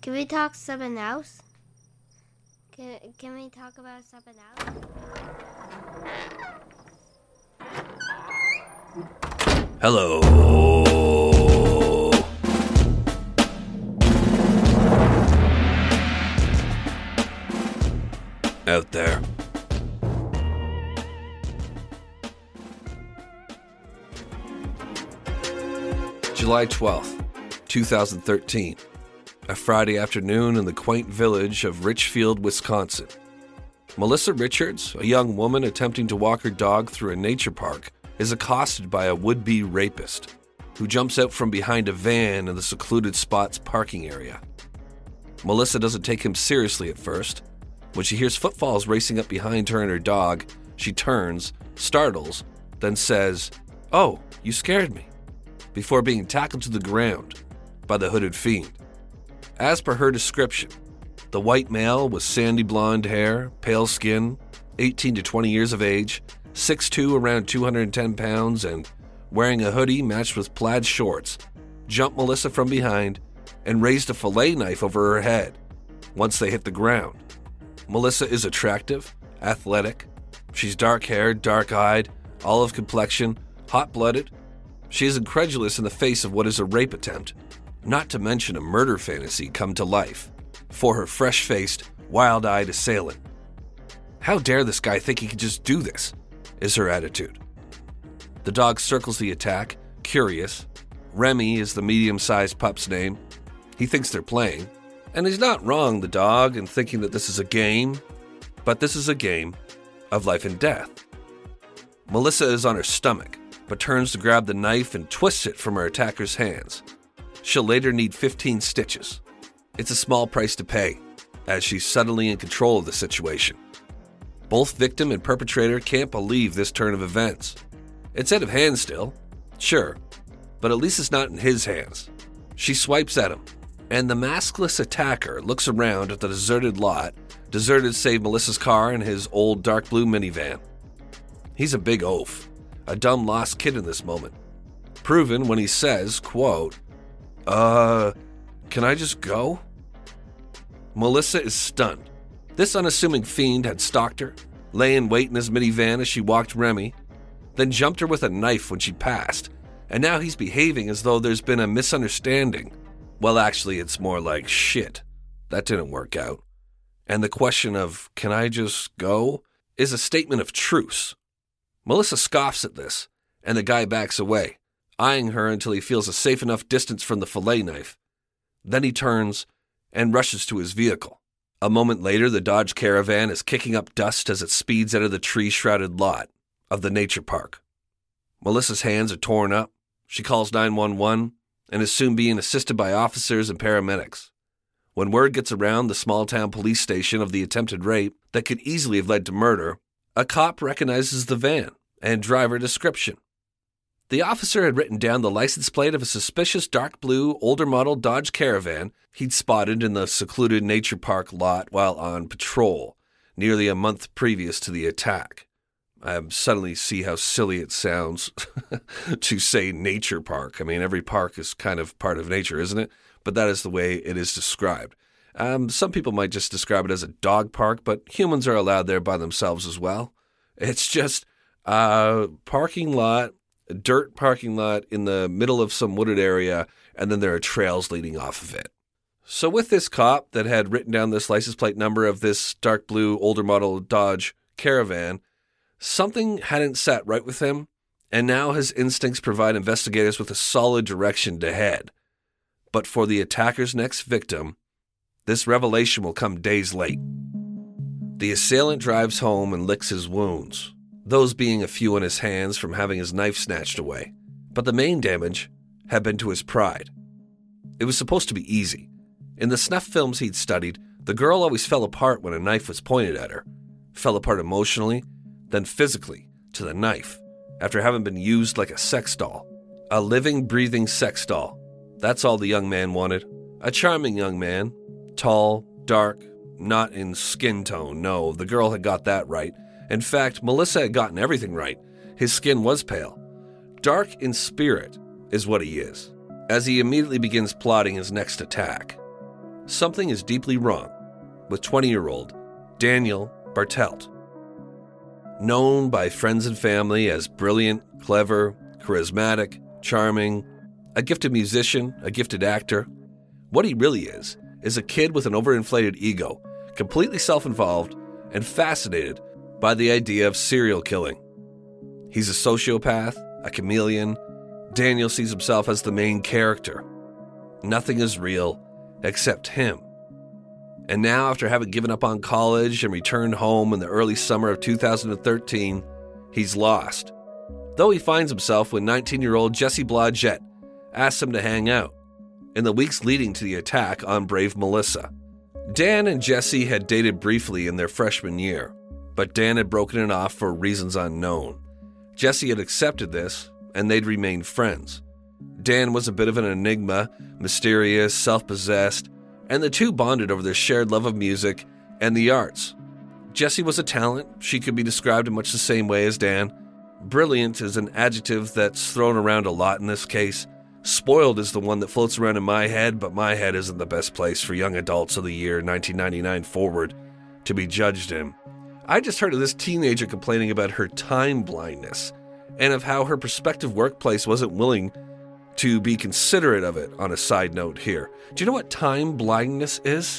Can we talk something else? Can we talk about something else? Hello. Out there. July 12th, 2013. A Friday afternoon in the quaint village of Richfield, Wisconsin. Melissa Richards, a young woman attempting to walk her dog through a nature park, is accosted by a would-be rapist who jumps out from behind a van in the secluded spot's parking area. Melissa doesn't take him seriously at first. When she hears footfalls racing up behind her and her dog, she turns, startles, then says, "Oh, you scared me," before being tackled to the ground by the hooded fiend. As per her description, the white male with sandy blonde hair, pale skin, 18 to 20 years of age, 6'2", around 210 pounds, and wearing a hoodie matched with plaid shorts, jumped Melissa from behind and raised a fillet knife over her head once they hit the ground. Melissa is attractive, athletic. She's dark-haired, dark-eyed, olive complexion, hot-blooded. She is incredulous in the face of what is a rape attempt, not to mention a murder fantasy come to life, for her fresh-faced, wild-eyed assailant. How dare this guy think he can just do this, is her attitude. The dog circles the attack, curious. Remy is the medium-sized pup's name. He thinks they're playing. And he's not wrong, the dog, in thinking that this is a game, but this is a game of life and death. Melissa is on her stomach, but turns to grab the knife and twists it from her attacker's hands. She'll later need 15 stitches. It's a small price to pay, as she's suddenly in control of the situation. Both victim and perpetrator can't believe this turn of events. It's out of hand still, sure, but at least it's not in his hands. She swipes at him, and the maskless attacker looks around at the deserted lot, deserted save Melissa's car and his old dark blue minivan. He's a big oaf, a dumb lost kid in this moment, proven when he says, quote, can I just go? Melissa is stunned. This unassuming fiend had stalked her, lay in wait in his minivan as she walked Remy, then jumped her with a knife when she passed, and now he's behaving as though there's been a misunderstanding. Well, actually, it's more like, shit, that didn't work out. And the question of, can I just go, is a statement of truce. Melissa scoffs at this, and the guy backs away, eyeing her until he feels a safe enough distance from the fillet knife. Then he turns and rushes to his vehicle. A moment later, the Dodge Caravan is kicking up dust as it speeds out of the tree-shrouded lot of the nature park. Melissa's hands are torn up. She calls 911 and is soon being assisted by officers and paramedics. When word gets around the small-town police station of the attempted rape that could easily have led to murder, a cop recognizes the van and driver description. The officer had written down the license plate of a suspicious dark blue, older model Dodge Caravan he'd spotted in the secluded nature park lot while on patrol, nearly a month previous to the attack. I suddenly see how silly it sounds to say nature park. I mean, every park is kind of part of nature, isn't it? But that is the way it is described. Some people might just describe it as a dog park, but humans are allowed there by themselves as well. It's just a parking lot, a dirt parking lot in the middle of some wooded area, and then there are trails leading off of it. So with this cop that had written down this license plate number of this dark blue, older model Dodge Caravan, something hadn't sat right with him, and now his instincts provide investigators with a solid direction to head. But for the attacker's next victim, this revelation will come days late. The assailant drives home and licks his wounds, those being a few on his hands from having his knife snatched away. But the main damage had been to his pride. It was supposed to be easy. In the snuff films he'd studied, the girl always fell apart when a knife was pointed at her. Fell apart emotionally, then physically, to the knife, after having been used like a sex doll. A living, breathing sex doll. That's all the young man wanted. A charming young man. Tall, dark, not in skin tone, no, the girl had got that right. In fact, Melissa had gotten everything right. His skin was pale. Dark in spirit is what he is, as he immediately begins plotting his next attack. something is deeply wrong with 20-year-old Daniel Bartelt. Known by friends and family as brilliant, clever, charismatic, charming, a gifted musician, a gifted actor, what he really is a kid with an overinflated ego, completely self-involved and fascinated by the idea of serial killing. He's a sociopath, a chameleon. Daniel sees himself as the main character. Nothing is real except him. And now, after having given up on college and returned home in the early summer of 2013, he's lost. Though he finds himself when 19-year-old Jesse Blodgett asks him to hang out in the weeks leading to the attack on brave Melissa. Dan and Jesse had dated briefly in their freshman year, but Dan had broken it off for reasons unknown. Jesse had accepted this, and they'd remained friends. Dan was a bit of an enigma, mysterious, self-possessed, and the two bonded over their shared love of music and the arts. Jesse was a talent. She could be described in much the same way as Dan. Brilliant is an adjective that's thrown around a lot in this case. Spoiled is the one that floats around in my head, but my head isn't the best place for young adults of the year 1999 forward to be judged in. I just heard of this teenager complaining about her time blindness and of how her prospective workplace wasn't willing to be considerate of it on a side note here. Do you know what time blindness is?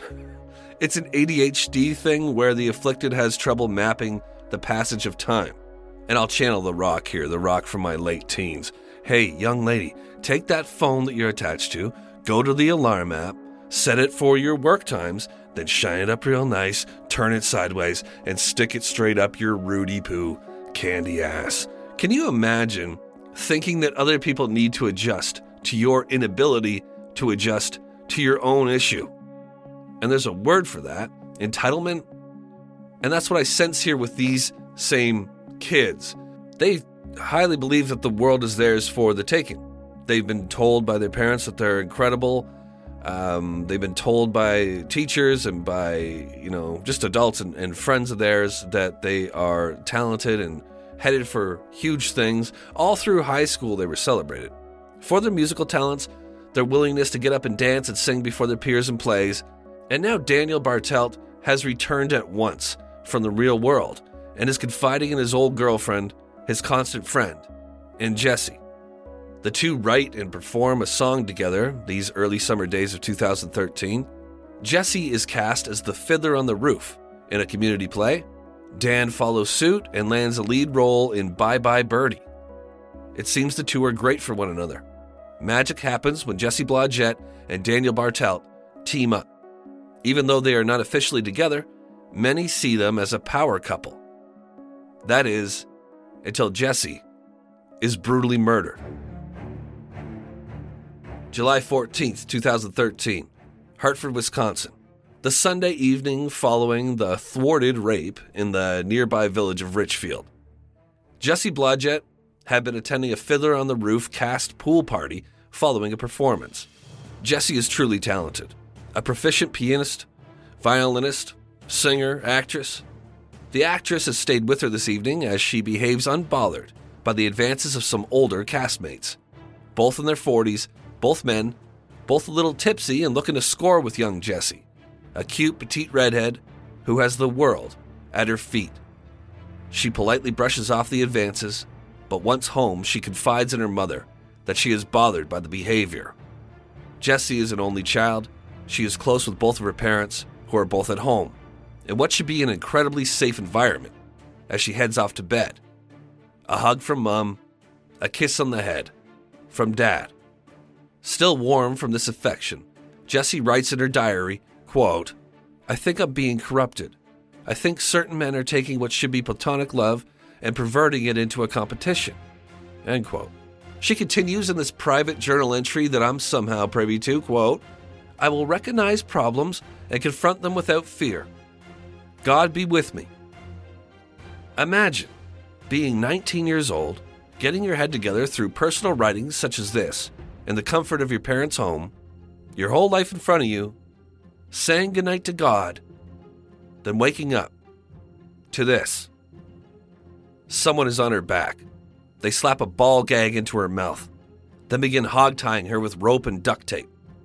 It's an ADHD thing where the afflicted has trouble mapping the passage of time. And I'll channel The Rock here, The Rock from my late teens. Hey, young lady, take that phone that you're attached to, go to the alarm app, set it for your work times, then shine it up real nice, turn it sideways, and stick it straight up your Rudy Poo candy ass. Can you imagine thinking that other people need to adjust to your inability to adjust to your own issue? And there's a word for that, entitlement. And that's what I sense here with these same kids. They highly believe that the world is theirs for the taking. They've been told by their parents that they're incredible. They've been told by teachers and by, just adults and friends of theirs that they are talented and headed for huge things. All through high school, they were celebrated for their musical talents, their willingness to get up and dance and sing before their peers in plays. And now Daniel Bartelt has returned at once from the real world and is confiding in his old girlfriend, his constant friend, in Jesse. The two write and perform a song together these early summer days of 2013. Jesse is cast as the fiddler on the roof in a community play. Dan follows suit and lands a lead role in Bye Bye Birdie. It seems the two are great for one another. Magic happens when Jesse Blodgett and Daniel Bartelt team up. Even though they are not officially together, many see them as a power couple. That is, until Jesse is brutally murdered. July 14th, 2013, Hartford, Wisconsin. The Sunday evening following the thwarted rape in the nearby village of Richfield. Jesse Blodgett had been attending a Fiddler on the Roof cast pool party following a performance. Jesse is truly talented. A proficient pianist, violinist, singer, actress. The actress has stayed with her this evening as she behaves unbothered by the advances of some older castmates. Both in their 40s, both men, both a little tipsy and looking to score with young Jesse, a cute petite redhead who has the world at her feet. She politely brushes off the advances, but once home she confides in her mother that she is bothered by the behavior. Jesse is an only child. She is close with both of her parents, who are both at home, in what should be an incredibly safe environment as she heads off to bed. A hug from Mom, a kiss on the head from Dad. Still warm from this affection, Jesse writes in her diary, quote, "I think I'm being corrupted. I think certain men are taking what should be platonic love and perverting it into a competition." End quote. She continues in this private journal entry that I'm somehow privy to, quote, "I will recognize problems and confront them without fear. God be with me." Imagine being 19 years old, getting your head together through personal writings such as this, in the comfort of your parents' home, your whole life in front of you, saying goodnight to God, then waking up to this. Someone is on her back. They slap a ball gag into her mouth, then begin hog-tying her with rope and duct tape.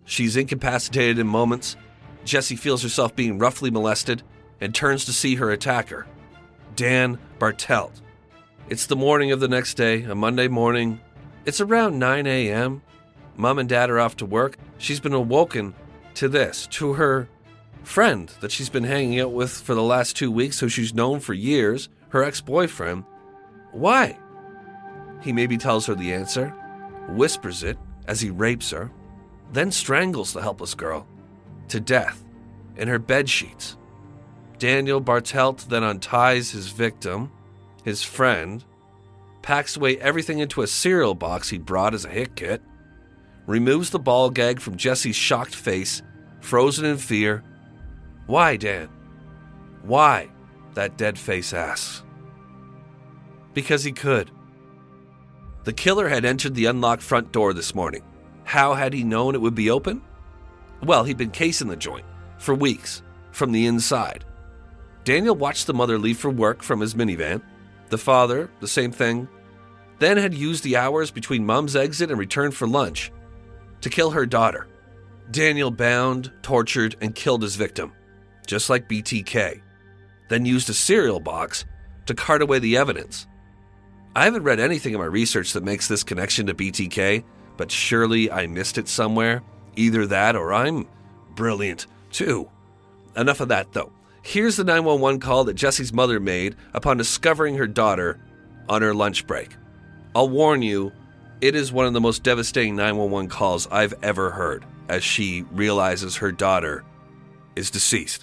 She's incapacitated in moments. Jessie feels herself being roughly molested and turns to see her attacker, Dan Bartelt. It's the morning of the next day, a Monday morning. It's around 9 a.m. Mom and Dad are off to work. She's been awoken to her friend that she's been hanging out with for the last 2 weeks, who she's known for years, her ex-boyfriend. Why? He maybe tells her the answer, whispers it as he rapes her, then strangles the helpless girl to death in her bed sheets. Daniel Bartelt then unties his victim, his friend, packs away everything into a cereal box he'd brought as a hit kit, removes the ball gag from Jessie's shocked face, frozen in fear. Why, Dan? Why? That dead face asks. Because he could. The killer had entered the unlocked front door this morning. How had he known it would be open? Well, he'd been casing the joint for weeks from the inside. Daniel watched the mother leave for work from his minivan. The father, the same thing, then had used the hours between Mom's exit and return for lunch to kill her daughter. Daniel bound, tortured, and killed his victim, just like BTK, then used a cereal box to cart away the evidence. I haven't read anything in my research that makes this connection to BTK, but surely I missed it somewhere. Either that or I'm brilliant, too. Enough of that, though. Here's the 911 call that Jessie's mother made upon discovering her daughter on her lunch break. I'll warn you, it is one of the most devastating 911 calls I've ever heard, as she realizes her daughter is deceased.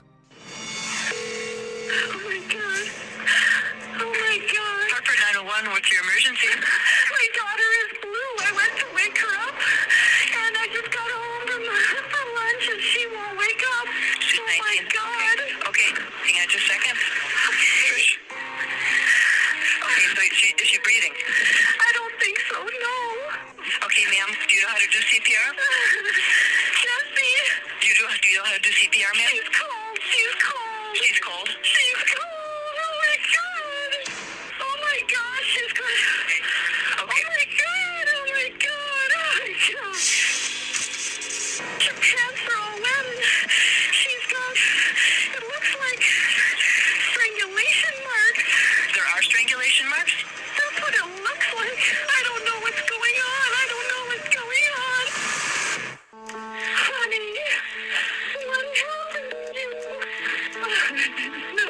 Oh my God. Oh my God. Hartford 911, what's your emergency? My daughter is blue. I went to wake her up, and I just got home from lunch, and she won't wake up. She's 19. My God. Okay, hang on just a second. Okay. Okay, so is she breathing? I don't think so, no. Okay, ma'am, do you know how to do CPR? Jessie. Do you know how to do CPR, ma'am? She's cold. She's cold. She's cold? She's cold. Oh my God. Oh my God, she's cold. Okay. Oh my God. Oh my God. Oh my God. Her pants are all wet and she's got, it looks like strangulation marks. There are strangulation marks? That's what it looks like. I don't know what's going on. I don't know what's going on. Honey, what happened to you? No.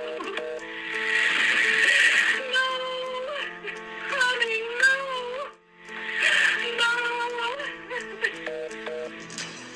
No. Honey, no. No.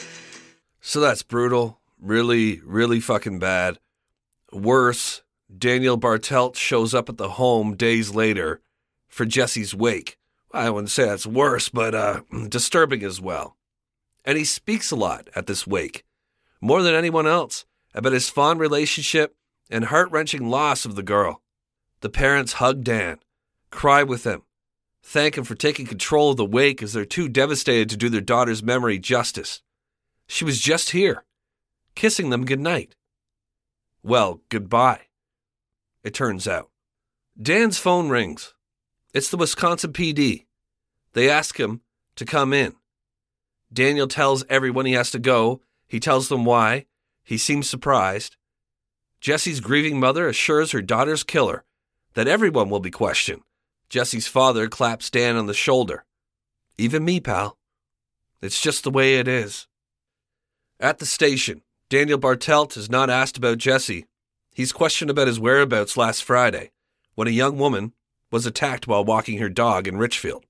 So that's brutal. Really, really fucking bad. Worse, Daniel Bartelt shows up at the home days later for Jessie's wake. I wouldn't say that's worse, but disturbing as well. And he speaks a lot at this wake, more than anyone else, about his fond relationship and heart-wrenching loss of the girl. The parents hug Dan, cry with him, thank him for taking control of the wake as they're too devastated to do their daughter's memory justice. She was just here, kissing them goodnight. Well, goodbye, it turns out. Dan's phone rings. It's the Wisconsin PD. They ask him to come in. Daniel tells everyone he has to go. He tells them why. He seems surprised. Jessie's grieving mother assures her daughter's killer that everyone will be questioned. Jessie's father claps Dan on the shoulder. Even me, pal. It's just the way it is. At the station, Daniel Bartelt is not asked about Jessie. He's questioned about his whereabouts last Friday, when a young woman was attacked while walking her dog in Richfield.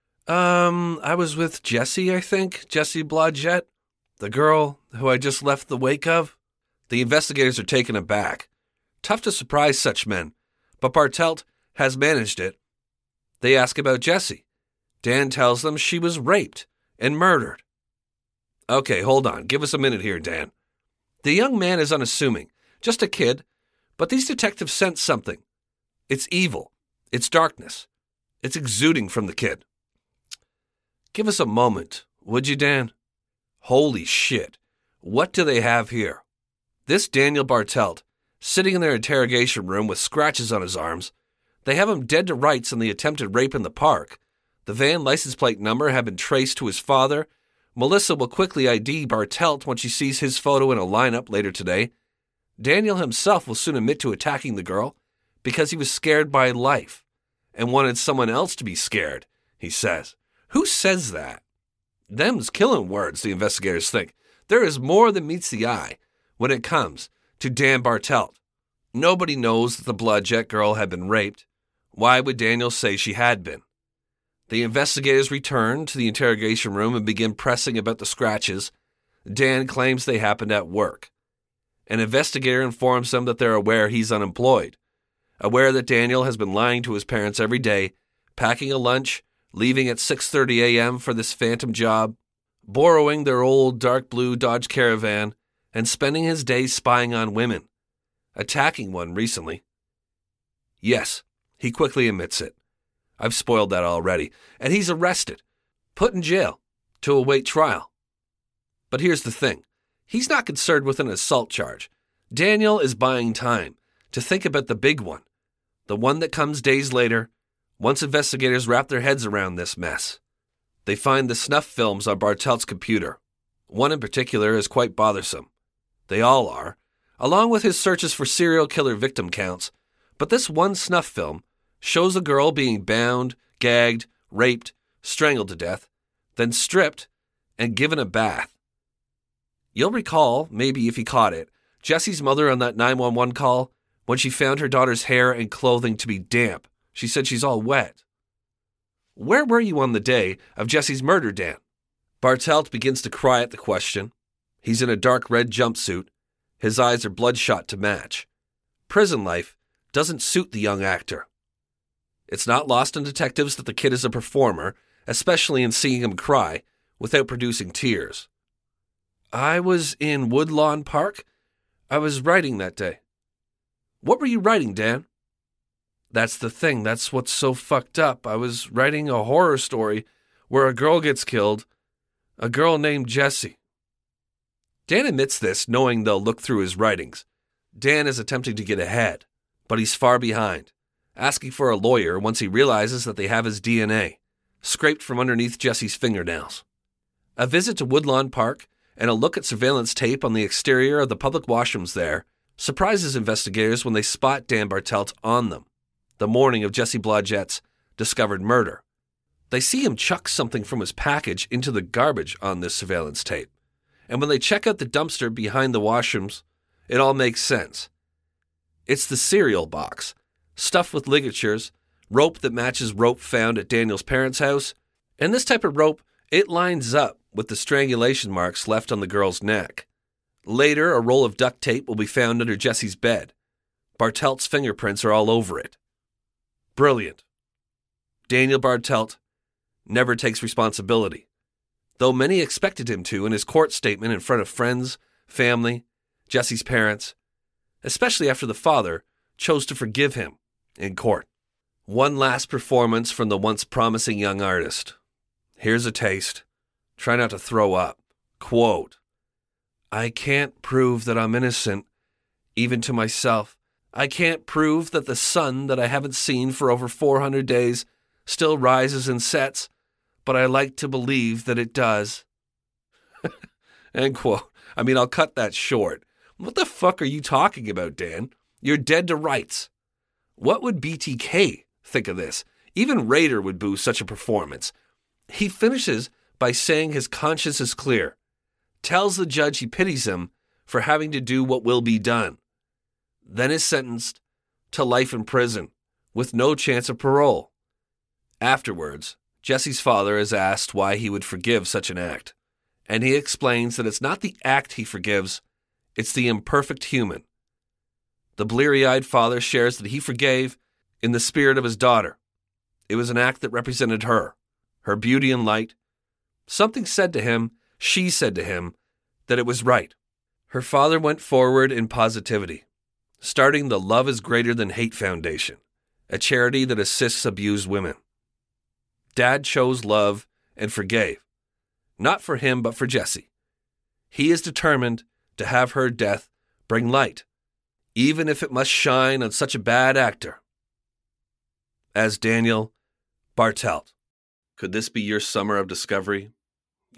I was with Jessie, I think. Jessie Blodgett, the girl who I just left the wake of. The investigators are taken aback. Tough to surprise such men, but Bartelt has managed it. They ask about Jessie. Dan tells them she was raped and murdered. Okay, hold on. Give us a minute here, Dan. The young man is unassuming, just a kid, but these detectives sense something. It's evil. It's darkness. It's exuding from the kid. Give us a moment, would you, Dan? Holy shit. What do they have here? This Daniel Bartelt, sitting in their interrogation room with scratches on his arms. They have him dead to rights in the attempted rape in the park. The van license plate number had been traced to his father. Melissa will quickly ID Bartelt when she sees his photo in a lineup later today. Daniel himself will soon admit to attacking the girl because he was scared by life and wanted someone else to be scared, he says. Who says that? Them's killing words, the investigators think. There is more than meets the eye when it comes to Dan Bartelt. Nobody knows that the Blodgett girl had been raped. Why would Daniel say she had been? The investigators return to the interrogation room and begin pressing about the scratches. Dan claims they happened at work. An investigator informs them that they're aware he's unemployed, aware that Daniel has been lying to his parents every day, packing a lunch, leaving at 6:30 a.m. for this phantom job, borrowing their old dark blue Dodge Caravan, and spending his days spying on women, attacking one recently. Yes, he quickly admits it. I've spoiled that already. And he's arrested, put in jail, to await trial. But here's the thing. He's not concerned with an assault charge. Daniel is buying time to think about the big one, the one that comes days later, once investigators wrap their heads around this mess. They find the snuff films on Bartelt's computer. One in particular is quite bothersome. They all are, along with his searches for serial killer victim counts. But this one snuff film shows a girl being bound, gagged, raped, strangled to death, then stripped and given a bath. You'll recall, maybe if you caught it, Jesse's mother on that 911 call when she found her daughter's hair and clothing to be damp. She said she's all wet. Where were you on the day of Jesse's murder, Dan? Bartelt begins to cry at the question. He's in a dark red jumpsuit. His eyes are bloodshot to match. Prison life doesn't suit the young actor. It's not lost on detectives that the kid is a performer, especially in seeing him cry without producing tears. I was in Woodlawn Park. I was writing that day. What were you writing, Dan? That's the thing. That's what's so fucked up. I was writing a horror story where a girl gets killed, a girl named Jessie. Dan admits this, knowing they'll look through his writings. Dan is attempting to get ahead, but he's far behind, asking for a lawyer once he realizes that they have his DNA, scraped from underneath Jesse's fingernails. A visit to Woodlawn Park and a look at surveillance tape on the exterior of the public washrooms there surprises investigators when they spot Dan Bartelt on them, the morning of Jesse Blodgett's discovered murder. They see him chuck something from his package into the garbage on this surveillance tape. And when they check out the dumpster behind the washrooms, it all makes sense. It's the cereal box, stuffed with ligatures, rope that matches rope found at Daniel's parents' house, and this type of rope, it lines up with the strangulation marks left on the girl's neck. Later, a roll of duct tape will be found under Jesse's bed. Bartelt's fingerprints are all over it. Brilliant. Daniel Bartelt never takes responsibility, though many expected him to in his court statement in front of friends, family, Jesse's parents, especially after the father chose to forgive him in court. One last performance from the once promising young artist. Here's a taste. Try not to throw up. Quote, I can't prove that I'm innocent, even to myself. I can't prove that the sun that I haven't seen for over 400 days still rises and sets, but I like to believe that it does. End quote. I mean, I'll cut that short. What the fuck are you talking about, Dan? You're dead to rights. What would BTK think of this? Even Rader would boo such a performance. He finishes by saying his conscience is clear, tells the judge he pities him for having to do what will be done, then is sentenced to life in prison with no chance of parole. Afterwards, Jesse's father is asked why he would forgive such an act, and he explains that it's not the act he forgives, it's the imperfect human. The bleary-eyed father shares that he forgave in the spirit of his daughter. It was an act that represented her beauty and light. Something said to him, she said to him, that it was right. Her father went forward in positivity, starting the Love is Greater Than Hate Foundation, a charity that assists abused women. Dad chose love and forgave, not for him but for Jessie. He is determined to have her death bring light, even if it must shine on such a bad actor as Daniel Bartelt. Could this be your summer of discovery?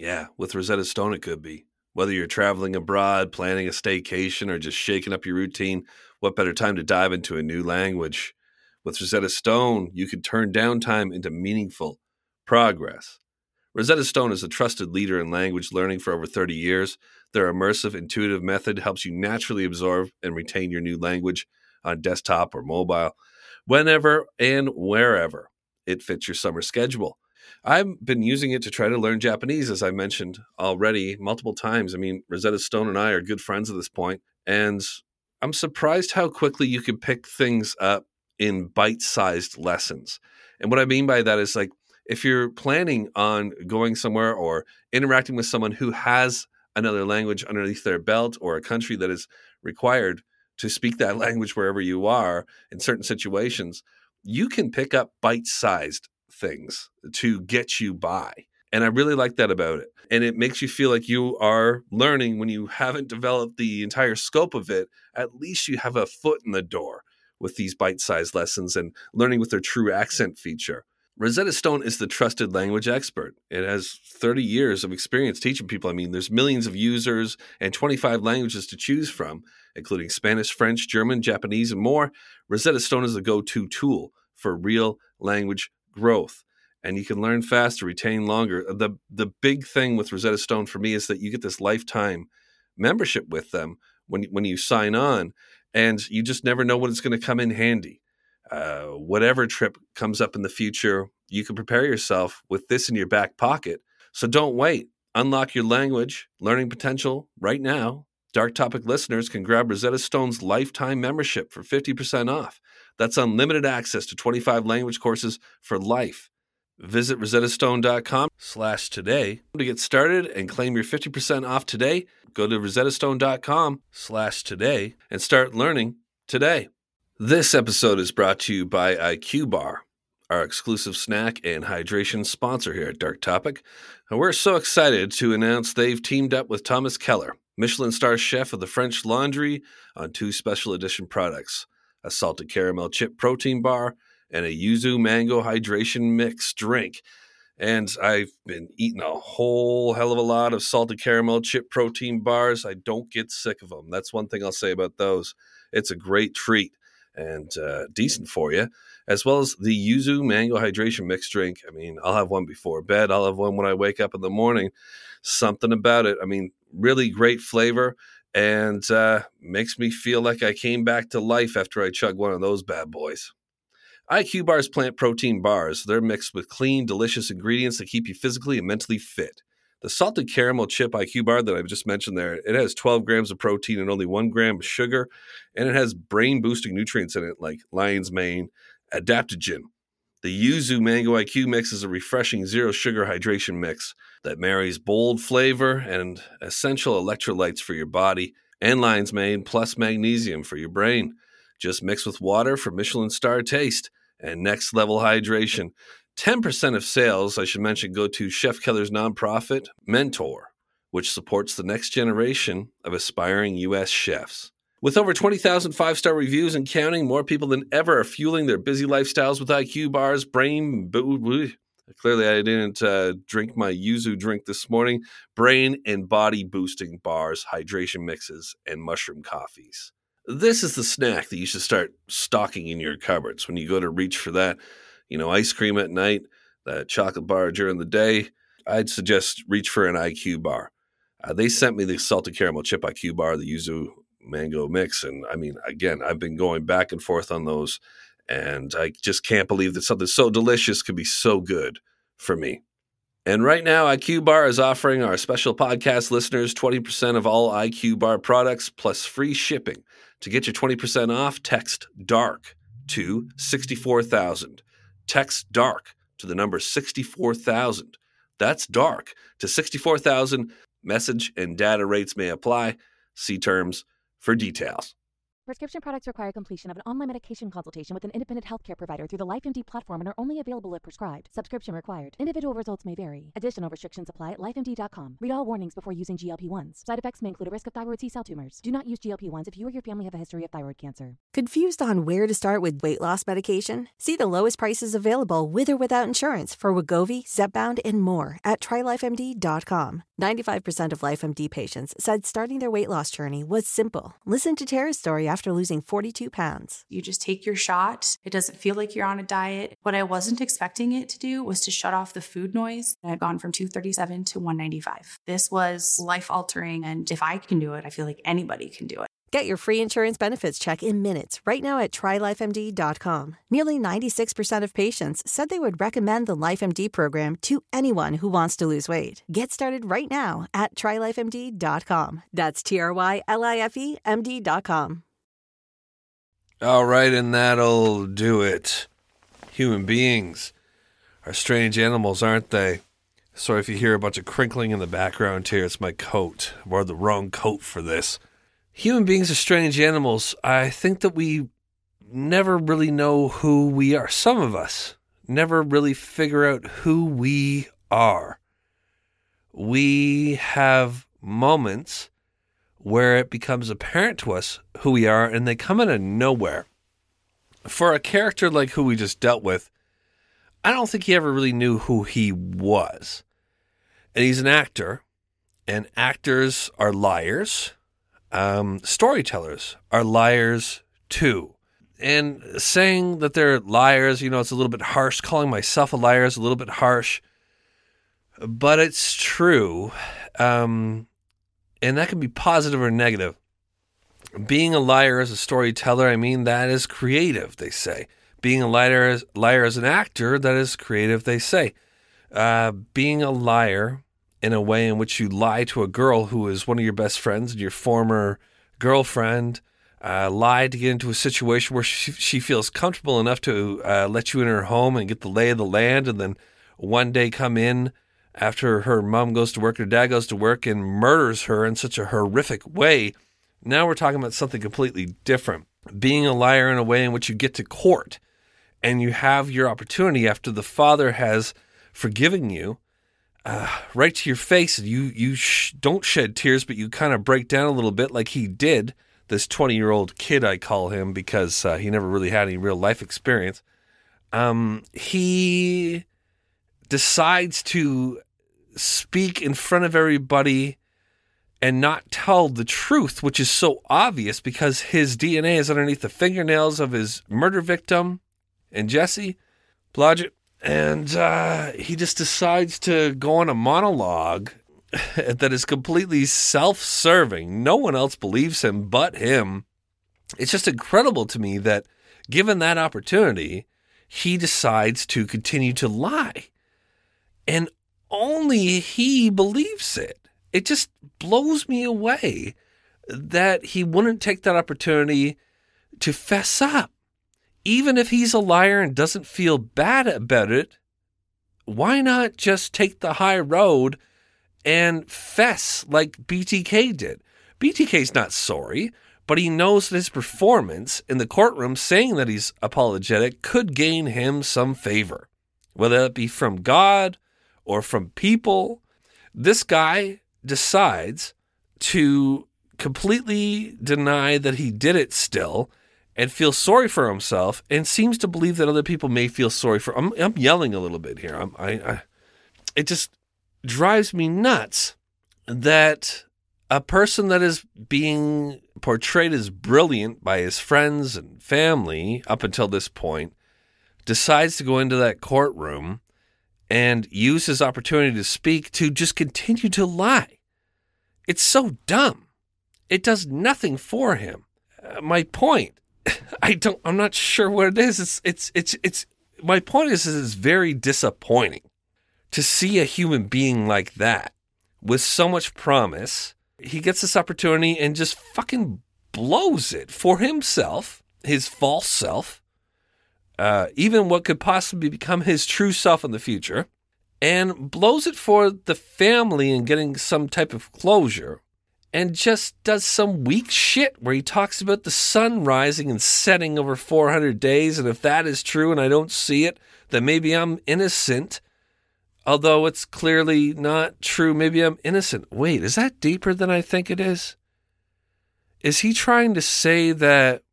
Yeah, with Rosetta Stone it could be. Whether you're traveling abroad, planning a staycation, or just shaking up your routine, what better time to dive into a new language? With Rosetta Stone, you can turn downtime into meaningful progress. Rosetta Stone is a trusted leader in language learning for over 30 years. Their immersive, intuitive method helps you naturally absorb and retain your new language on desktop or mobile, whenever and wherever it fits your summer schedule. I've been using it to try to learn Japanese, as I mentioned already multiple times. I mean, Rosetta Stone and I are good friends at this point, and I'm surprised how quickly you can pick things up in bite-sized lessons. And what I mean by that is, like, if you're planning on going somewhere or interacting with someone who has another language underneath their belt, or a country that is required to speak that language wherever you are in certain situations, you can pick up bite-sized things to get you by. And I really like that about it. And it makes you feel like you are learning when you haven't developed the entire scope of it. At least you have a foot in the door with these bite-sized lessons and learning with their true accent feature. Rosetta Stone is the trusted language expert. It has 30 years of experience teaching people. I mean, there's millions of users and 25 languages to choose from, including Spanish, French, German, Japanese, and more. Rosetta Stone is a go-to tool for real language growth. And you can learn faster, retain longer. The big thing with Rosetta Stone for me is that you get this lifetime membership with them when you sign on, and you just never know when it's going to come in handy. Whatever trip comes up in the future, you can prepare yourself with this in your back pocket. So don't wait. Unlock your language learning potential right now. Dark Topic listeners can grab Rosetta Stone's lifetime membership for 50% off. That's unlimited access to 25 language courses for life. Visit rosettastone.com/today to get started and claim your 50% off today. Go to rosettastone.com/today and start learning today. This episode is brought to you by IQ Bar, our exclusive snack and hydration sponsor here at Dark Topic. And we're so excited to announce they've teamed up with Thomas Keller, Michelin star chef of the French Laundry, on 2 special edition products: a salted caramel chip protein bar and a yuzu mango hydration mix drink. And I've been eating a whole hell of a lot of salted caramel chip protein bars. I don't get sick of them. That's one thing I'll say about those. It's a great treat and decent for you, as well as the yuzu mango hydration mix drink. I mean, I'll have one before bed. I'll have one when I wake up in the morning. Something about it. I mean, really great flavor, and makes me feel like I came back to life after I chug one of those bad boys. IQ Bar's plant protein bars. They're mixed with clean, delicious ingredients that keep you physically and mentally fit. The salted caramel chip IQ Bar that I've just mentioned there, it has 12 grams of protein and only 1 gram of sugar, and it has brain-boosting nutrients in it like lion's mane, adaptogen. The Yuzu Mango IQ Mix is a refreshing zero-sugar hydration mix that marries bold flavor and essential electrolytes for your body, and lion's mane plus magnesium for your brain. Just mix with water for Michelin star taste and next-level hydration. 10% of sales, I should mention, go to Chef Keller's nonprofit, Mentor, which supports the next generation of aspiring U.S. chefs. With over 20,000 5-star reviews and counting, more people than ever are fueling their busy lifestyles with IQ Bars, Clearly, I didn't drink my yuzu drink this morning. Brain and body-boosting bars, hydration mixes, and mushroom coffees. This is the snack that you should start stocking in your cupboards when you go to reach for that, ice cream at night, that chocolate bar during the day. I'd suggest reach for an IQ Bar. They sent me the salted caramel chip IQ Bar, the yuzu mango mix, and I mean, again, I've been going back and forth on those, and I just can't believe that something so delicious could be so good for me. And right now, IQ Bar is offering our special podcast listeners 20% of all IQ Bar products plus free shipping. To get your 20% off, text DARK to 64,000. Text DARK to the number 64,000. That's DARK to 64,000. Message and data rates may apply. See terms for details. Prescription products require completion of an online medication consultation with an independent healthcare provider through the LifeMD platform and are only available if prescribed. Subscription required. Individual results may vary. Additional restrictions apply at lifemd.com. Read all warnings before using GLP-1s. Side effects may include a risk of thyroid C-cell tumors. Do not use GLP-1s if you or your family have a history of thyroid cancer. Confused on where to start with weight loss medication? See the lowest prices available with or without insurance for Wegovy, Zepbound, and more at TryLifeMD.com. 95% of LifeMD patients said starting their weight loss journey was simple. Listen to Tara's story after losing 42 pounds. You just take your shot. It doesn't feel like you're on a diet. What I wasn't expecting it to do was to shut off the food noise. I'd gone from 237 to 195. This was life-altering, and if I can do it, I feel like anybody can do it. Get your free insurance benefits check in minutes right now at TryLifeMD.com. Nearly 96% of patients said they would recommend the LifeMD program to anyone who wants to lose weight. Get started right now at TryLifeMD.com. That's TryLifeMD.com. All right, and that'll do it. Human beings are strange animals, aren't they? Sorry if you hear a bunch of crinkling in the background here. It's my coat. I wore the wrong coat for this. Human beings are strange animals. I think that we never really know who we are. Some of us never really figure out who we are. We have moments where it becomes apparent to us who we are, and they come out of nowhere. For a character like who we just dealt with, I don't think he ever really knew who he was. And he's an actor, and actors are liars. Storytellers are liars too. And saying that they're liars, it's a little bit harsh. Calling myself a liar is a little bit harsh. But it's true. And that can be positive or negative. Being a liar as a storyteller, that is creative, they say. Being a liar as an actor, that is creative, they say. Being a liar in a way in which you lie to a girl who is one of your best friends and your former girlfriend, lie to get into a situation where she feels comfortable enough to let you in her home and get the lay of the land, and then one day come in after her mom goes to work or dad goes to work and murders her in such a horrific way. Now we're talking about something completely different. Being a liar in a way in which you get to court and you have your opportunity after the father has forgiven you, right to your face, and you don't shed tears, but you kind of break down a little bit like he did, this 20-year-old kid, I call him, because he never really had any real life experience. He decides to speak in front of everybody and not tell the truth, which is so obvious because his DNA is underneath the fingernails of his murder victim and Jesse Blodgett. And he just decides to go on a monologue that is completely self-serving. No one else believes him but him. It's just incredible to me that given that opportunity, he decides to continue to lie. And only he believes it. It just blows me away that he wouldn't take that opportunity to fess up. Even if he's a liar and doesn't feel bad about it, why not just take the high road and fess like BTK did? BTK's not sorry, but he knows that his performance in the courtroom saying that he's apologetic could gain him some favor, whether it be from God or from people. This guy decides to completely deny that he did it still and feel sorry for himself, and seems to believe that other people may feel sorry for him. I'm yelling a little bit here. It just drives me nuts that a person that is being portrayed as brilliant by his friends and family up until this point decides to go into that courtroom and use his opportunity to speak to just continue to lie. It's so dumb. It does nothing for him. My point, I'm not sure what it is. It's my point is it's very disappointing to see a human being like that with so much promise. He gets this opportunity and just fucking blows it for himself, his false self, even what could possibly become his true self in the future, and blows it for the family and getting some type of closure. and just does some weak shit where he talks about the sun rising and setting over 400 days. And if that is true and I don't see it, then maybe I'm innocent. Although it's clearly not true, maybe I'm innocent. Wait, is that deeper than I think it is? Is he trying to say that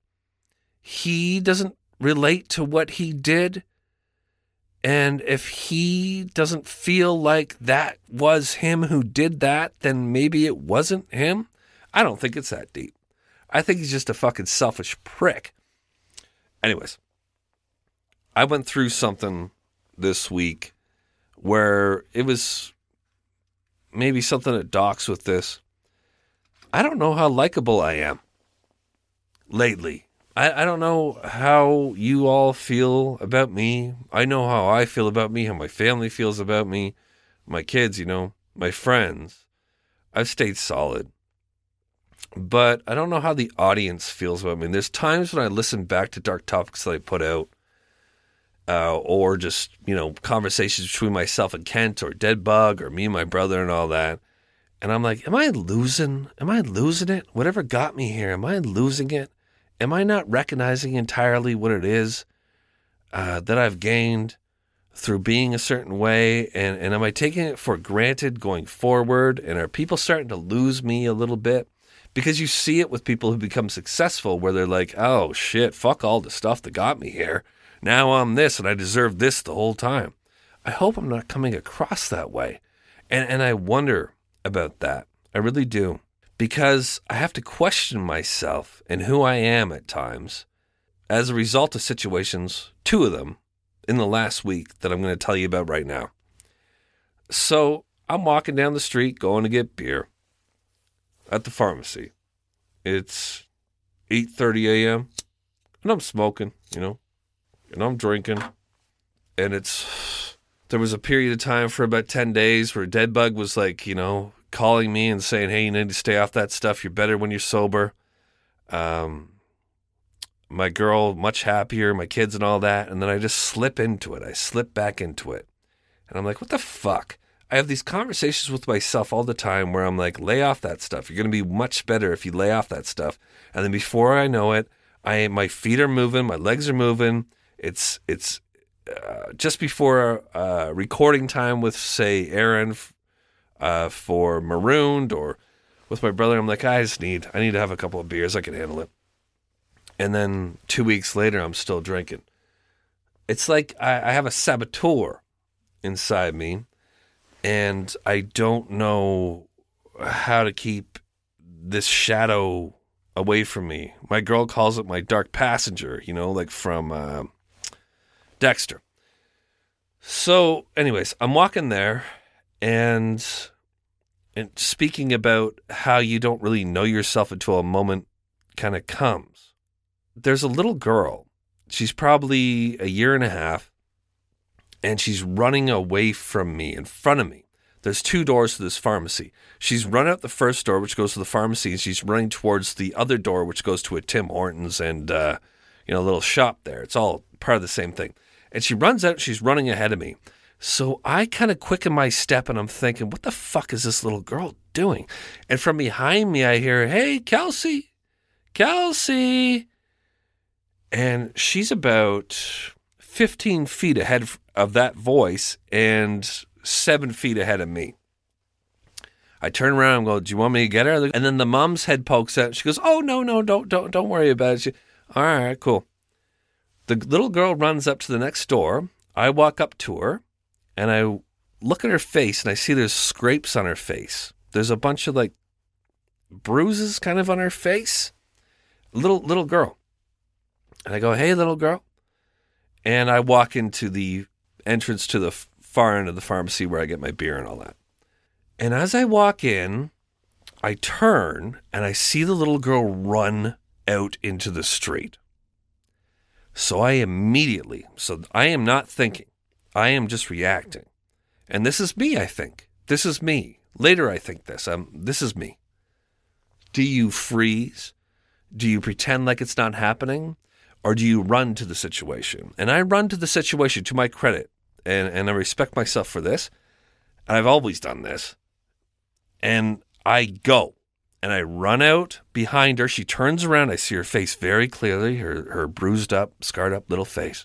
he doesn't relate to what he did? And if he doesn't feel like that was him who did that, then maybe it wasn't him? I don't think it's that deep. I think he's just a fucking selfish prick. Anyways, I went through something this week where it was maybe something that docks with this. I don't know how likable I am lately. I don't know how you all feel about me. I know how I feel about me, how my family feels about me, my kids, my friends. I've stayed solid. But I don't know how the audience feels about me. And there's times when I listen back to dark topics that I put out, or just, conversations between myself and Kent or Deadbug or me and my brother and all that. And I'm like, am I losing it? Whatever got me here, am I losing it? Am I not recognizing entirely what it is that I've gained through being a certain way? And am I taking it for granted going forward? And are people starting to lose me a little bit? Because you see it with people who become successful where they're like, oh shit, fuck all the stuff that got me here. Now I'm this and I deserve this the whole time. I hope I'm not coming across that way. And I wonder about that. I really do. Because I have to question myself and who I am at times as a result of situations, 2 of them, in the last week that I'm going to tell you about right now. So I'm walking down the street going to get beer at the pharmacy. It's 8:30 a.m. and I'm smoking, and I'm drinking. And there was a period of time for about 10 days where Deadbug was like, calling me and saying, hey, you need to stay off that stuff. You're better when you're sober. My girl, much happier, my kids and all that. And then I just slip into it. I slip back into it. And I'm like, what the fuck? I have these conversations with myself all the time where I'm like, lay off that stuff. You're going to be much better if you lay off that stuff. And then before I know it, my feet are moving, my legs are moving. It's just before recording time with, say, Aaron for Marooned or with my brother. I'm like, I need to have a couple of beers. I can handle it. And then 2 weeks later, I'm still drinking. It's like I have a saboteur inside me, and I don't know how to keep this shadow away from me. My girl calls it my dark passenger, like from Dexter. So anyways, I'm walking there, and speaking about how you don't really know yourself until a moment kind of comes. There's a little girl. She's probably 1.5 years, and she's running away from me, in front of me. There's 2 doors to this pharmacy. She's run out the first door, which goes to the pharmacy, and she's running towards the other door, which goes to a Tim Hortons and a little shop there. It's all part of the same thing. And she runs out, she's running ahead of me. So I kind of quicken my step, and I'm thinking, what the fuck is this little girl doing? And from behind me, I hear, hey, Kelsey. And she's about 15 feet ahead of that voice and 7 feet ahead of me. I turn around and go, do you want me to get her? And then the mom's head pokes out. She goes, oh, no, don't worry about it. All right, cool. The little girl runs up to the next door. I walk up to her, and I look at her face, and I see there's scrapes on her face. There's a bunch of, bruises kind of on her face. Little girl. And I go, hey, little girl. And I walk into the entrance to the far end of the pharmacy where I get my beer and all that. And as I walk in, I turn, and I see the little girl run out into the street. So I am not thinking. I am just reacting. And this is me, I think. This is me. Later, I think this is me. Do you freeze? Do you pretend like it's not happening? Or do you run to the situation? And I run to the situation, to my credit. And I respect myself for this. And I've always done this. And I go. And I run out behind her. She turns around. I see her face very clearly, her bruised up, scarred up little face.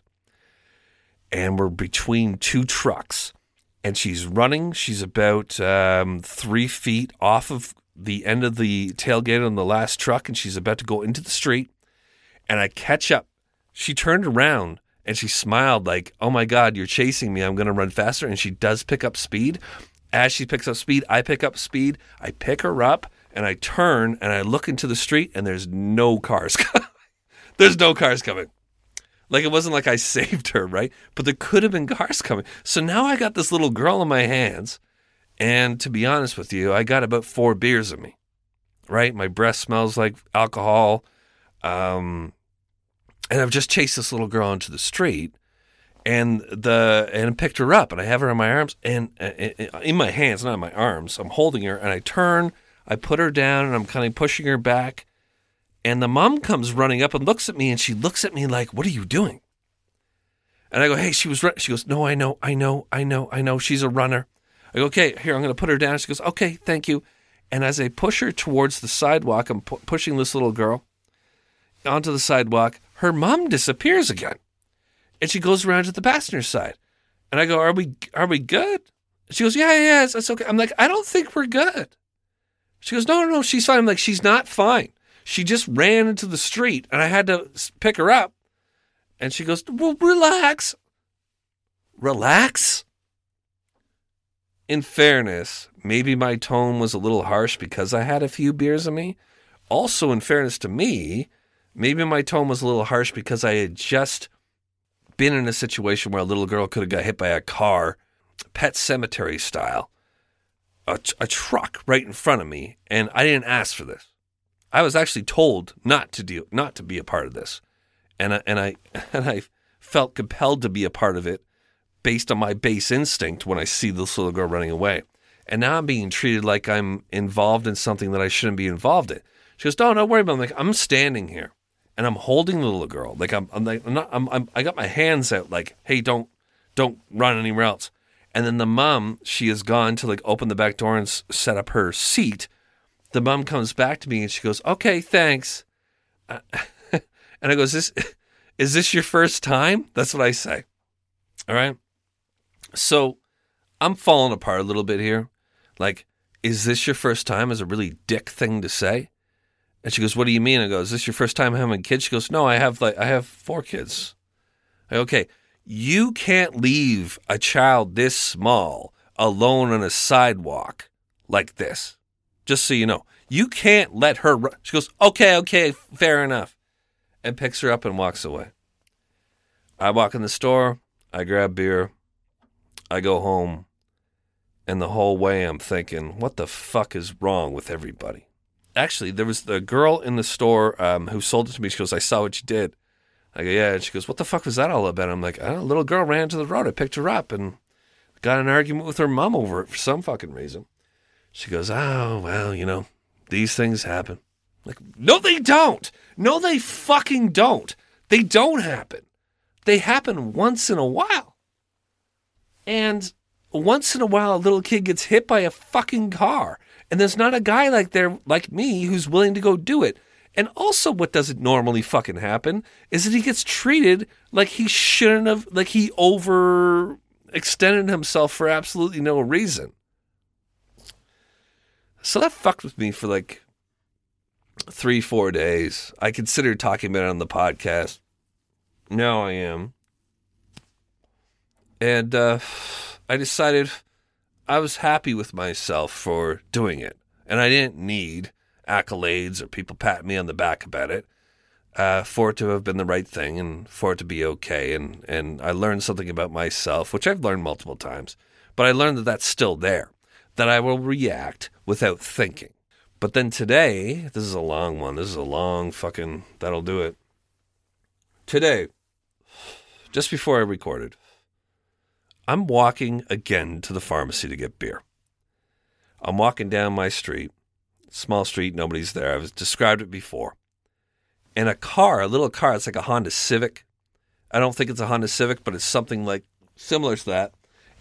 And we're between two trucks. And she's running. She's about 3 feet off of the end of the tailgate on the last truck. And she's about to go into the street. And I catch up. She turned around and she smiled like, oh my God, you're chasing me. I'm going to run faster. And she does pick up speed. As she picks up speed, I pick up speed. I pick her up. And I turn and I look into the street and there's no cars coming. There's no cars coming. Like, it wasn't like I saved her, right? But there could have been cars coming. So now I got this little girl in my hands. And to be honest with you, I got about 4 beers in me, right? My breath smells like alcohol. And I've just chased this little girl into the street and picked her up. And I have her in my arms and in my hands, not in my arms. I'm holding her and I turn. I put her down and I'm kind of pushing her back. And the mom comes running up and looks at me and she looks at me like, what are you doing? And I go, hey, she was running. She goes, no, I know. She's a runner. I go, okay, here, I'm going to put her down. She goes, okay, thank you. And as I push her towards the sidewalk, I'm pushing this little girl onto the sidewalk. Her mom disappears again. And she goes around to the passenger side. And I go, are we good? She goes, yeah, that's okay. I'm like, I don't think we're good. She goes, no, she's fine. I'm like, she's not fine. She just ran into the street and I had to pick her up. And she goes, well, relax. Relax? In fairness, maybe my tone was a little harsh because I had a few beers in me. Also, in fairness to me, maybe my tone was a little harsh because I had just been in a situation where a little girl could have got hit by a car, Pet Cemetery style. A truck right in front of me, and I didn't ask for this. I was actually told not to be a part of this, and I felt compelled to be a part of it based on my base instinct when I see this little girl running away. And now I'm being treated like I'm involved in something that I shouldn't be involved in. She goes, "Don't worry about it." I'm like, I'm standing here, and I'm holding the little girl. Like I got my hands out, like, hey, don't run anywhere else. And then the mom, she has gone to like open the back door and set up her seat. The mom comes back to me and she goes, okay, thanks. And I go, is this your first time? That's what I say. All right. So I'm falling apart a little bit here. Like, is this your first time is a really dick thing to say. And she goes, what do you mean? I go, is this your first time having kids? She goes, no, I have 4 kids. I go, okay. You can't leave a child this small alone on a sidewalk like this. Just so you know. You can't let her run. She goes, okay, fair enough. And picks her up and walks away. I walk in the store. I grab beer. I go home. And the whole way I'm thinking, what the fuck is wrong with everybody? Actually, there was the girl in the store who sold it to me. She goes, I saw what you did. I go, yeah. And she goes, what the fuck was that all about? I'm like, I don't know, a little girl ran to the road. I picked her up and got in an argument with her mom over it for some fucking reason. She goes, oh, well, these things happen. Like, no, they don't. No, they fucking don't. They don't happen. They happen once in a while. And once in a while, a little kid gets hit by a fucking car. And there's not a guy like me who's willing to go do it. And also what doesn't normally fucking happen is that he gets treated like he shouldn't have, like he overextended himself for absolutely no reason. So that fucked with me for like 3-4 days. I considered talking about it on the podcast. Now I am. And I decided I was happy with myself for doing it. And I didn't need accolades or people pat me on the back about it for it to have been the right thing and for it to be okay. And I learned something about myself, which I've learned multiple times, but I learned that that's still there, that I will react without thinking. But then today, this is a long one. This is a long fucking, that'll do it. Today, just before I recorded, I'm walking again to the pharmacy to get beer. I'm walking down my street. Small street, nobody's there. I've described it before. And a little car, it's like a Honda Civic. I don't think it's a Honda Civic, but it's something like similar to that,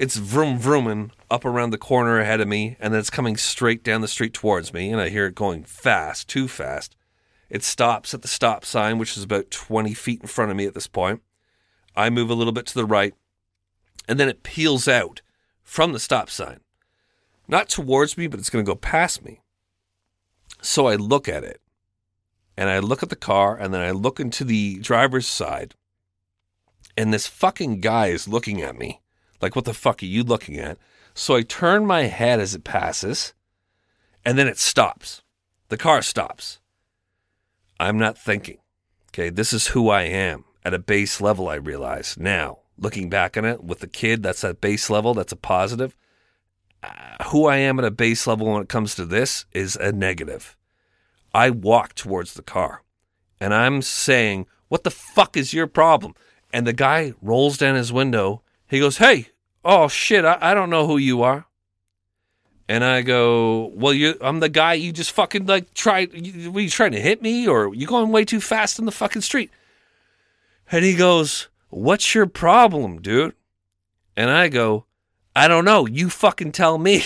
It's vroom vrooming up around the corner ahead of me, and then it's coming straight down the street towards me, and I hear it going fast, too fast. It stops at the stop sign, which is about 20 feet in front of me at this point. I move a little bit to the right, and then it peels out from the stop sign. Not towards me, but it's going to go past me. So I look at it, and I look at the car, and then I look into the driver's side, and this fucking guy is looking at me. Like, what the fuck are you looking at? So I turn my head as it passes, and then it stops. The car stops. I'm not thinking. Okay, this is who I am. At a base level, I realize now, looking back on it with the kid, that's at base level, that's a positive. Who I am at a base level when it comes to this is a negative. I walk towards the car, and I'm saying, what the fuck is your problem? And the guy rolls down his window. He goes, hey, oh shit, I don't know who you are. And I go, well, I'm the guy you just fucking were you trying to hit me, or you going way too fast in the fucking street? And he goes, what's your problem, dude? And I go, I don't know, you fucking tell me.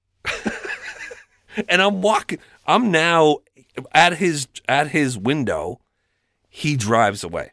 And I'm now at his window. He drives away.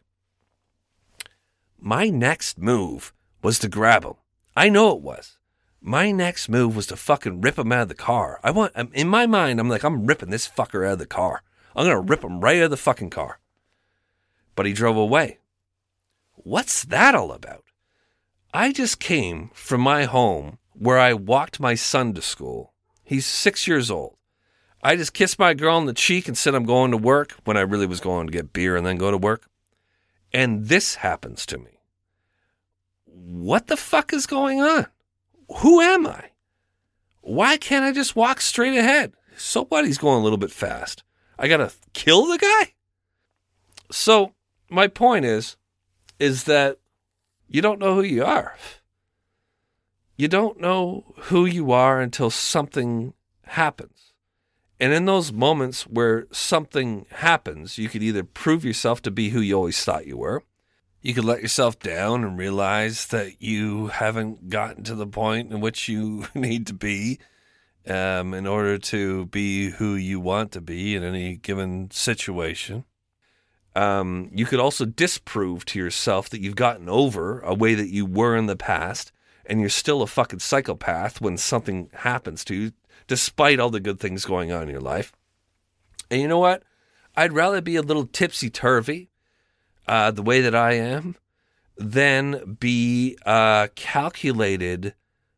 My next move was to grab him. I know it was. My next move was to fucking rip him out of the car. In my mind, I'm like, I'm ripping this fucker out of the car. I'm going to rip him right out of the fucking car. But he drove away. What's that all about? I just came from my home where I walked my son to school. He's 6 years old. I just kissed my girl on the cheek and said I'm going to work when I really was going to get beer and then go to work. And this happens to me. What the fuck is going on? Who am I? Why can't I just walk straight ahead? So what? He's going a little bit fast. I got to kill the guy? So my point is that you don't know who you are. You don't know who you are until something happens. And in those moments where something happens, you could either prove yourself to be who you always thought you were. You could let yourself down and realize that you haven't gotten to the point in which you need to be in order to be who you want to be in any given situation. You could also disprove to yourself that you've gotten over a way that you were in the past, and you're still a fucking psychopath when something happens to you, despite all the good things going on in your life. And you know what? I'd rather be a little tipsy-turvy, the way that I am, than be a calculated,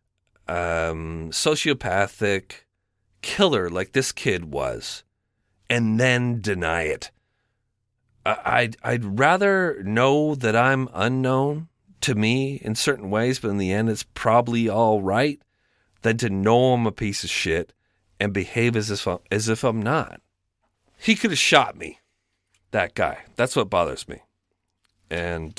sociopathic killer like this kid was, and then deny it. I'd rather know that I'm unknown to me in certain ways, but in the end it's probably all right, than to know I'm a piece of shit and behave as if I'm not. He could have shot me, that guy. That's what bothers me. And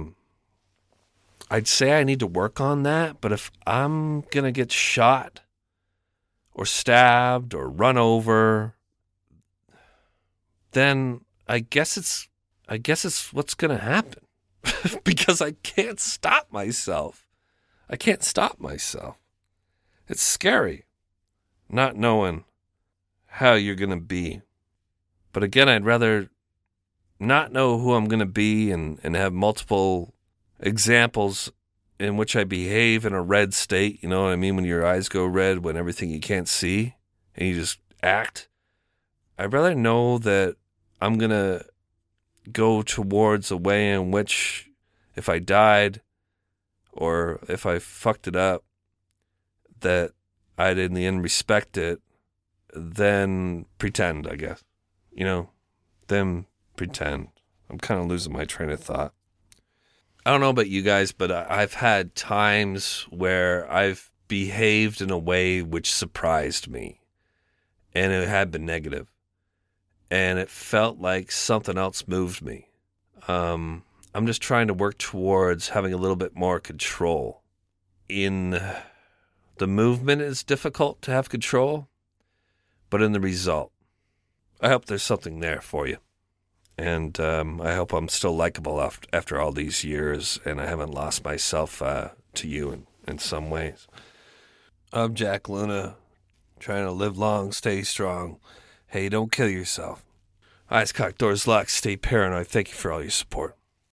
I'd say I need to work on that, but if I'm going to get shot or stabbed or run over, then I guess it's what's going to happen. Because I can't stop myself. It's scary not knowing how you're going to be. But again, I'd rather not know who I'm going to be and have multiple examples in which I behave in a red state. You know what I mean? When your eyes go red, when everything you can't see and you just act. I'd rather know that I'm going to go towards a way in which if I died or if I fucked it up, that I'd in the end respect it, then pretend, I guess. You know, then pretend. I'm kind of losing my train of thought. I don't know about you guys, but I've had times where I've behaved in a way which surprised me, and it had been negative. And it felt like something else moved me. I'm just trying to work towards having a little bit more control. In the movement, it's difficult to have control, but in the result, I hope there's something there for you. And I hope I'm still likable after all these years, and I haven't lost myself to you in some ways. I'm Jack Luna, trying to live long, stay strong. Hey, don't kill yourself. Eyes cocked, doors locked, stay paranoid. Thank you for all your support.